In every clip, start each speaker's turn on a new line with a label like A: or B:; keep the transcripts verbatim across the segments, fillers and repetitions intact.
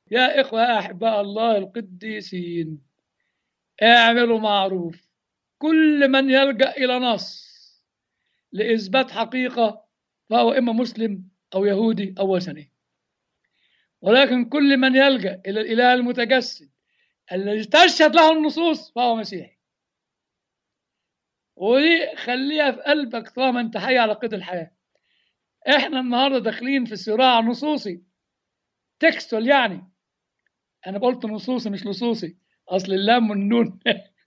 A: يا إخوة يا أحباء الله القديسين، اعملوا معروف. كل من يلجأ إلى نص لإثبات حقيقة فهو إما مسلم أو يهودي أو وثني، ولكن كل من يلجأ إلى الإله المتجسد الذي تشهد له النصوص فهو مسيحي. ودي خليها في قلبك طالما أنت حي على قيد الحياة. إحنا النهاردة داخلين في صراع نصوصي، تكستول يعني. أنا قلت نصوصي مش لصوصي، أصل اللام والنون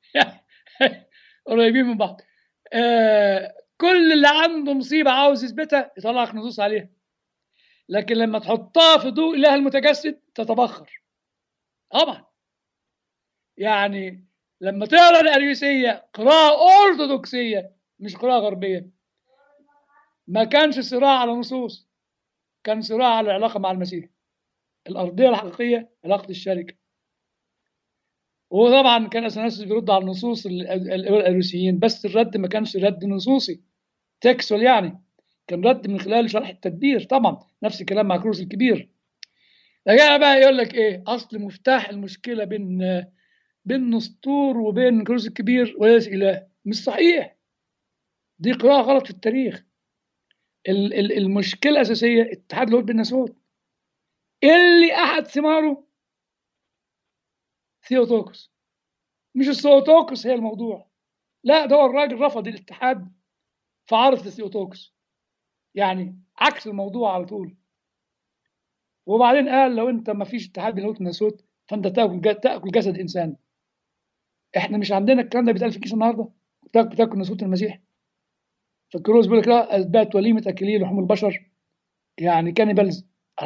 A: قريبين من بعض. آه كل اللي عنده مصيبة عاوز يثبتها يطلع لك نصوص عليها، لكن لما تحطها في ضوء الله المتجسد تتبخر طبعا. يعني لما تقرا الاريوسيه قراءه ارثوذكسيه مش قراءه غربيه، ما كانش صراع على نصوص، كان صراع على العلاقه مع المسيح، الارضيه الحقيقيه، علاقه الشركه. وطبعا كان اثناسيوس بيرد على النصوص الاريوسيين، بس الرد ما كانش رد نصوصي تكسول يعني، كان رد من خلال شرح التدبير. طبعا نفس الكلام مع كروس الكبير. رجع بقى يقول لك ايه اصل مفتاح المشكله بين بين نسطور وبين كروس الكبير وليس اله؟ مش صحيح، دي قراءه غلط في التاريخ. المشكله الاساسيه اتحاد اللاهوت بالناسوت اللي احد ثماره ثيوتوكس. مش الثيوتوكس هي الموضوع، لا، ده هو الراجل رفض الاتحاد فعرض الثيوتوكس، يعني عكس الموضوع على طول. وبعدين قال لو انت ما فيش اتحاد بين اللاهوت والناسوت فانت تاكل تاكل جسد انسان. احنا مش عندنا الكلام ده بيتقال في الكيس النهارده، بتاكل بتاكل ناسوت المسيح. فالكروز بيقول لك لا، اثبات وليمه اكلي لحوم البشر يعني كانيبالز.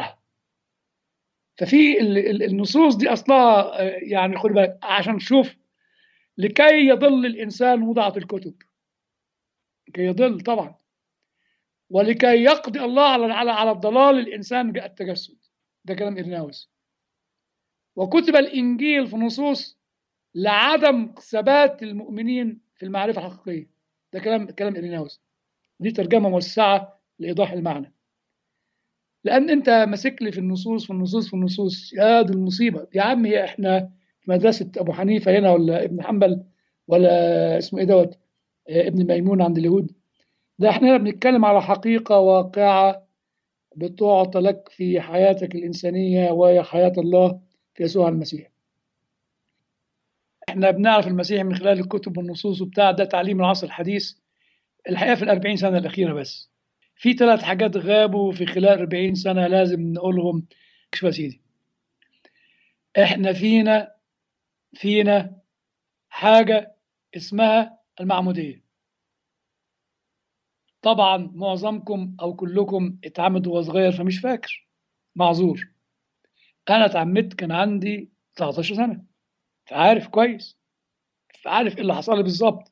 A: ففي النصوص دي اصلها يعني خد بالك عشان تشوف، لكي يضل الانسان وضعت الكتب، لكي يضل طبعا، ولكي يقضي الله على على على الضلال الانسان جاء التجسد. ده كلام إرناوس. وكتب الانجيل في نصوص لعدم ثبات المؤمنين في المعرفه الحقيقيه. ده كلام كلام إرناوس. دي ترجمه موسعه لايضاح المعنى. لان انت ماسك لي في النصوص في النصوص في النصوص، يا دي المصيبه يا عم. هي احنا في مدرسه ابو حنيفه هنا ولا ابن حنبل ولا اسمه ايه دوت آه، ابن ميمون عند اليهود؟ ده احنا هنا بنتكلم على حقيقه واقعه بتعطى لك في حياتك الانسانيه وهي حياه الله في يسوع المسيح. احنا بنعرف المسيح من خلال الكتب والنصوص وبتاع، ده تعليم العصر الحديث الحقيقه في الأربعين سنه الاخيره. بس في ثلاث حاجات غابوا في خلال أربعين سنه لازم نقولهم. شوف يا سيدي، احنا فينا فينا حاجة اسمها المعمودية. طبعا معظمكم أو كلكم اتعمد وهو صغير فمش فاكر، معذور. أنا اتعمدت كان عندي تسعتاشر سنة، فعارف كويس، فعارف إيه اللي حصل لي بالظبط.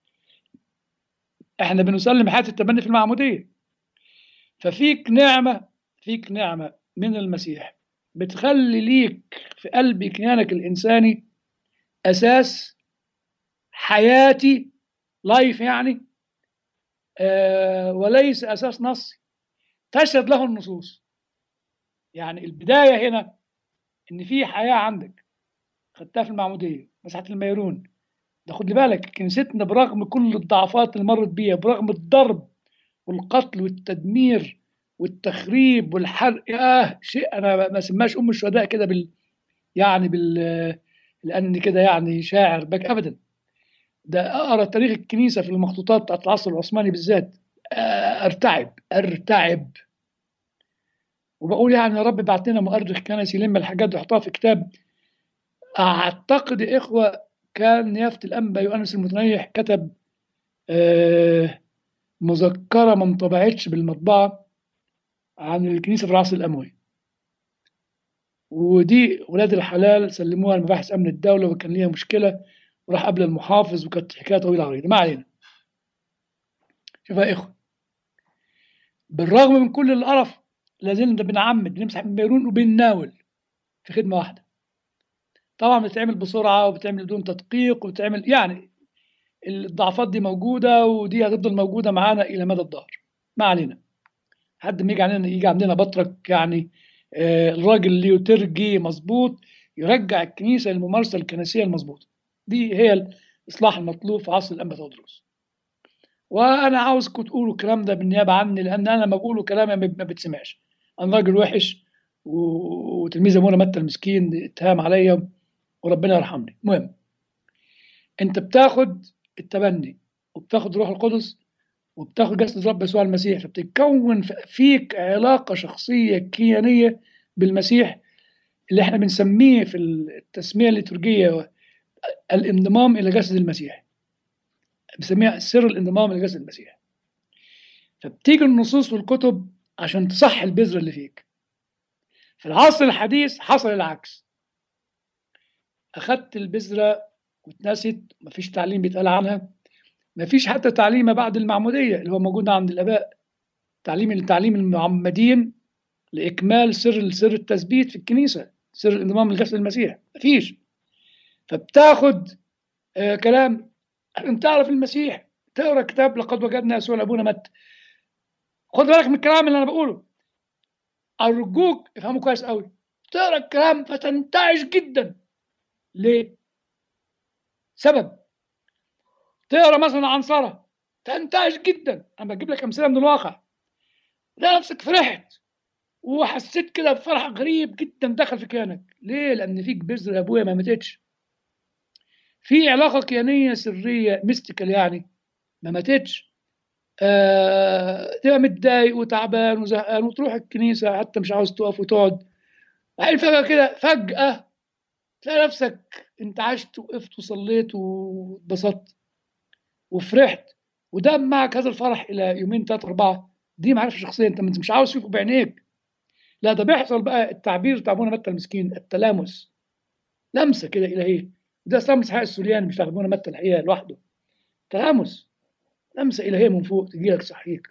A: إحنا بنسلم حياة التبني في المعمودية. ففيك نعمة، فيك نعمة من المسيح بتخلي ليك في قلب كيانك الإنساني أساس حياتي، لايف يعني، آه وليس أساس نصي تشهد له النصوص. يعني البداية هنا إن في حياة عندك خدتها في المعمودية مسحة الميرون. ده خد بالك كنيستنا برغم كل الضعفات اللي مرت بيها، برغم الضرب والقتل والتدمير والتخريب والحرق، آه شيء أنا ما سماش أم الشهداء كده بال يعني بال لأن كده يعني شاعر بك أبدا. ده أقرأ تاريخ الكنيسة في المخطوطات بتاعت العصر العثماني بالذات، آه أرتعب أرتعب. وبقول يعني يا رب بعت لنا مؤرخ كنسي يلم الحاجات دي ويحطها في كتاب. اعتقد يا اخوه كان نيافه الانبا يؤنس المتنيح كتب آه مذكره ما انطبعتش بالمطبعه عن الكنيسه في العصر الاموي، ودي ولاد الحلال سلموها لمباحث امن الدوله وكان ليها مشكله وراح قبل المحافظ وكانت حكايه طويله عريضه. ما علينا. شوف يا اخوه، بالرغم من كل القرف لازلنا بنعمد بنمسح من بيرون وبنناول في خدمه واحده. طبعا بتتعمل بسرعه وبتعمل بدون تدقيق وبتعمل يعني الضعفات دي موجوده ودي هتفضل موجوده معانا الى مدى الدهر. ما علينا. حد ما يجي علينا يجي عندنا بطرك يعني آه، الراجل اللي يترجي مظبوط يرجع الكنيسة للممارسة الكنسية المظبوطة. دي هي الإصلاح المطلوب في عصر الأنبا تودروس. وأنا عاوزكم تقولوا الكلام ده بالنيابة عني، لأن أنا لما بقوله كلامي ما ما بتسمعش. أنا راجل وحش، و- وتلميذ أبونا متى المسكين اتهام عليا، وربنا يرحمني. المهم، أنت بتاخد التبني، وبتاخد روح القدس، وبتاخد جسد رب يسوع المسيح، فبتتكون ف- فيك علاقة شخصية كيانية بالمسيح، اللي احنا بنسميه في التسمية الليتورجية الانضمام إلى جسد المسيح. بنسميها سر الانضمام إلى جسد المسيح. فبتيجي النصوص والكتب عشان تصح البذرة اللي فيك. في العصر الحديث حصل العكس. أخدت البذرة واتنست، مفيش تعليم بيتقال عنها، مفيش حتى تعليم ما بعد المعمودية اللي هو موجود عند الآباء، تعليم التعليم المعمدين لإكمال سر سر التثبيت في الكنيسة، سر الانضمام لجسد المسيح، مفيش. فبتاخد آه كلام عشان تعرف المسيح، تقرا كتاب لقد وجدنا يسوع لابونا متى. خد بالك من الكلام اللي انا بقوله، ارجوك افهمه كويس قوي. تقرا الكلام فتنتعش جدا. ليه؟ سبب. تقرا مثلا عنصره تنتعش جدا. انا بجيب لك امثله من الواقع. لا، نفسك فرحت وحسيت كده بفرح غريب جدا دخل في كيانك. ليه؟ لان فيك بذره يا ابويا ما ماتتش، في علاقه كيانيه سريه ميستيكال يعني ما ماتتش. آه، تبقى متضايق وتعبان وزهقان وتروح الكنيسه حتى مش عاوز تقف وتقعد، بعدين فجاه كده فجاه تلاقي نفسك انت عشت وقفت وصليت واتبسطت وفرحت، ودام معك هذا الفرح الى يومين ثلاثه اربعه. دي معرفه شخصيه، انت مش عاوز تشوفه بعينيك. لا، ده بيحصل بقى التعبير بتاع ابونا متى المسكين، التلامس، لمسه كده الهيه. ده لمس حق السوريان، مش ابونا متى الحقيقه لوحده. تلامس، لمسه الهيه من فوق تجي لك صحيك.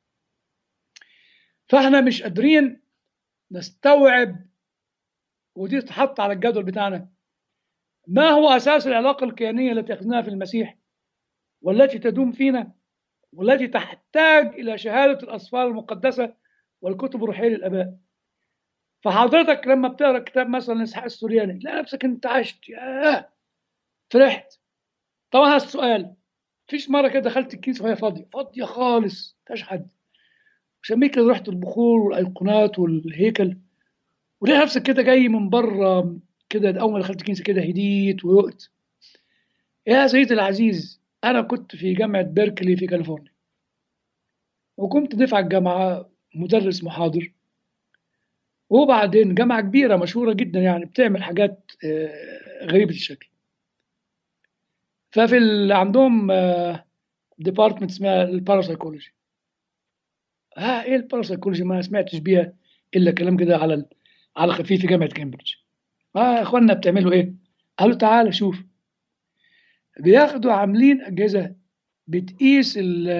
A: فاحنا مش قادرين نستوعب، ودي تحط على الجدول بتاعنا، ما هو اساس العلاقه الكيانيه التي اخذناها في المسيح، والتي تدوم فينا، والتي تحتاج الى شهاده الاسفار المقدسه والكتب الروحيه للاباء. فحضرتك لما بتقرا كتاب مثلا اسحاق السورياني تلاقي نفسك انت عشت، ياه، فرحت. طبعا هذا السؤال، فيش مره كده دخلت الكنيسه وهي فاضيه فاضيه خالص، مفيهاش حد، شميت كده ريحه البخور والايقونات والهيكل، ولقيت نفسك كده جاي من بره كده. اول ما دخلت الكنيسه كده هديت ووقت. يا سيدي العزيز، انا كنت في جامعه بيركلي في كاليفورنيا، وكنت دفعه الجامعه مدرس محاضر. وبعدين جامعه كبيره مشهوره جدا يعني، بتعمل حاجات آه، غريبه الشكل. ففي ال- عندهم ديبارتمنت اسمها الباراسايكولوجي. ها، ايه الباراسايكولوجي؟ ما سمعتش بيها الا كلام كده على ال- على خفيف في جامعه كامبريدج. اه يا اخوانا، بتعملوا ايه؟ قالوا تعالى شوف. بياخدوا عاملين اجهزه بتقيس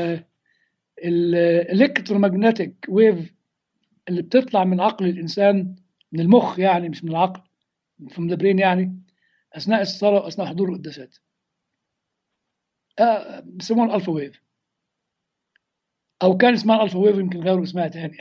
A: الالكترومagnetic ويف اللي بتطلع من عقل الانسان، من المخ يعني، مش من العقل، من البرين يعني، اثناء الصلاه واثناء حضور القداسات. آه بيسموها الالفا ويف، او كان اسمها الالفا ويف، يمكن غيروا اسمها تاني.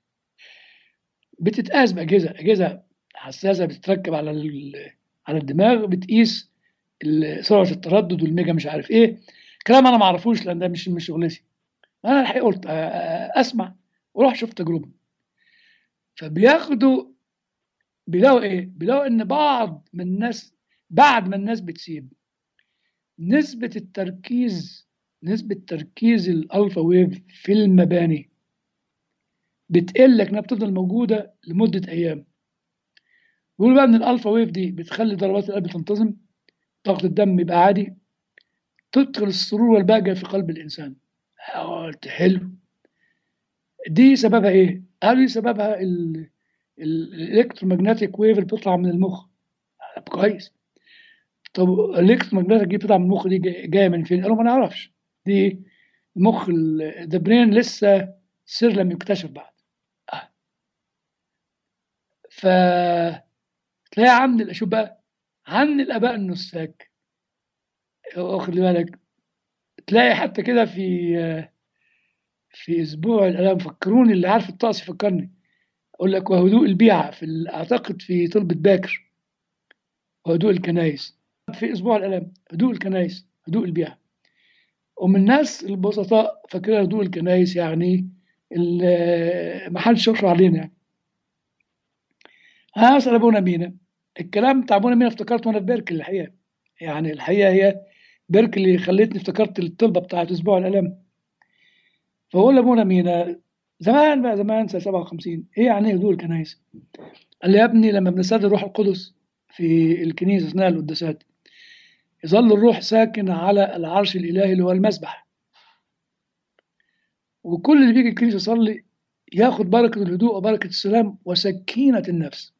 A: بتتقاس باجهزه اجهزه حساسه بتتركب على ال- على الدماغ، بتقيس ال- سرعه التردد والميجا مش عارف ايه. كلام انا ما اعرفوش لان ده مش مش شغلتي. انا الحقيقه قلت آه، آه، اسمع واروح اشوف تجربه. فبياخدوا، بيلاقوا ايه؟ بيلاقوا ان بعض من الناس بعد ما الناس بتسيب، نسبه التركيز نسبه تركيز الالفا ويف في المباني بتقل، لكنها بتفضل موجوده لمده ايام. بيقولوا بقى ان الالفا ويف دي بتخلي ضربات القلب تنتظم، ضغط الدم يبقى عادي، تدخل السرور والبهجه في قلب الانسان. قلت حلو. دي سببها ايه؟ قالوا لي سببها الالكترومagnetic ويف اللي بتطلع من المخ. طب كويس. طب الالكترومagnetic دي بتطلع من المخ، دي جايه جاية من فين؟ قالوا ما نعرفش. دي المخ، ذا برين لسه سر لم يكتشف بعد. آه. ف تلاقي عند شوف بقى، عند الاباء النساك، واخد لي بالك، تلاقي حتى كده في في اسبوع الالام، فكروني اللي عارف الطقس يفكرني. أقول لك وهدوء البيعة في ال- أعتقد في طلبة باكر، وهدوء الكنائس في أسبوع الآلام، هدوء الكنائس، هدوء البيعة. ومن الناس البسطاء فاكرين هدوء الكنائس يعني ال- ما حدش يشرع علينا يعني. هسأل أبونا مينا، الكلام بتاع أبونا مينا افتكرت وأنا في بيركل الحقيقة. يعني الحقيقة هي بيركل اللي خلتني افتكرت الطلبة بتاعت أسبوع الآلام. فأقول لأبونا مينا زمان بقى، زمان سنة سبعة وخمسين، إيه يعني إيه هدوء الكنائس؟ قال لي يا ابني لما بنستدعي الروح القدس في الكنيسة أثناء القداسات يظل الروح ساكن على العرش الإلهي اللي هو المسبح، وكل اللي بيجي الكنيسة يصلي ياخد بركة الهدوء وبركة السلام وسكينة النفس.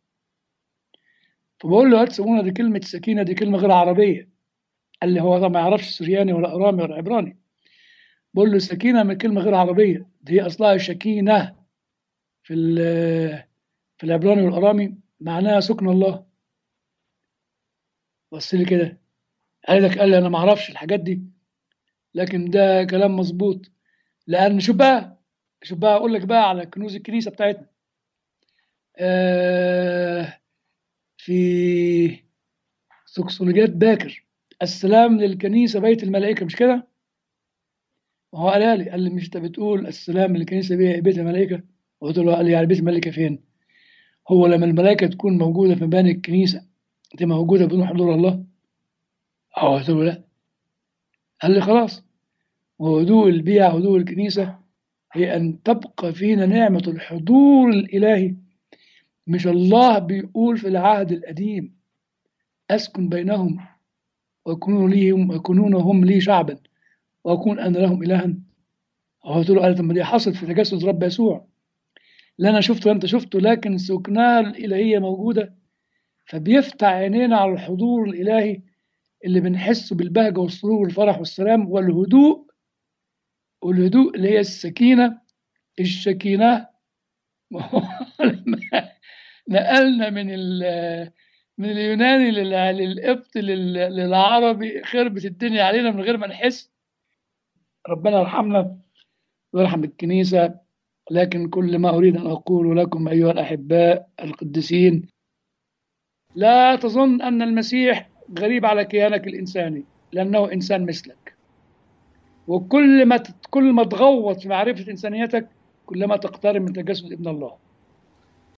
A: فبقول له هتسمونا دي كلمة سكينة، دي كلمة غير عربية. قال لي هو طبعا ما يعرفش سرياني ولا أرامي ولا عبراني. بقول له سكينة من كلمة غير عربية، دي هي أصلها شكينة في ال- في العبراني والأرامي معناها سكن الله. بص لي كده، قال لك قال لي أنا ما أعرفش الحاجات دي، لكن ده كلام مظبوط. لأن شوف بقى، شوف بقى أقول لك بقى على كنوز الكنيسة بتاعتنا. آه في سكسولوجيات باكر السلام للكنيسة بيت الملائكة، مش كده؟ وهو قال لي قال لي مش انت بتقول السلام للكنيسة بي- بيت الملائكة؟ قلت له قال لي يعني بيت الملائكة فين؟ هو لما الملائكة تكون موجودة في مباني الكنيسة دي موجودة بدون حضور الله؟ أو قلت له لا. قال لي خلاص، وهدوء البيع هدوء الكنيسة هي أن تبقى فينا نعمة الحضور الإلهي. مش الله بيقول في العهد القديم أسكن بينهم ويكونوا لي ويكونون هم لي شعبا وأكون أنا لهم إلها؟ هو قلت له قال طب ما دي حصلت في تجسد رب يسوع، لا أنا شفته وأنت شفته، لكن سكناه الإلهية موجودة، فبيفتح عينينا على الحضور الإلهي اللي بنحسه بالبهجة والسرور والفرح والسلام والهدوء. والهدوء اللي هي السكينة، الشكينة. نقلنا من ال من اليوناني لل- للقبط لل- للعربي، خربت الدنيا علينا من غير ما نحس. ربنا يرحمنا ويرحم الكنيسة. لكن كل ما أريد أن أقول لكم أيها الأحباء القديسين، لا تظن أن المسيح غريب على كيانك الإنساني، لأنه إنسان مثلك. وكل ما تت- كل ما تغوط في معرفة إنسانيتك كلما تقترب من تجسد ابن الله.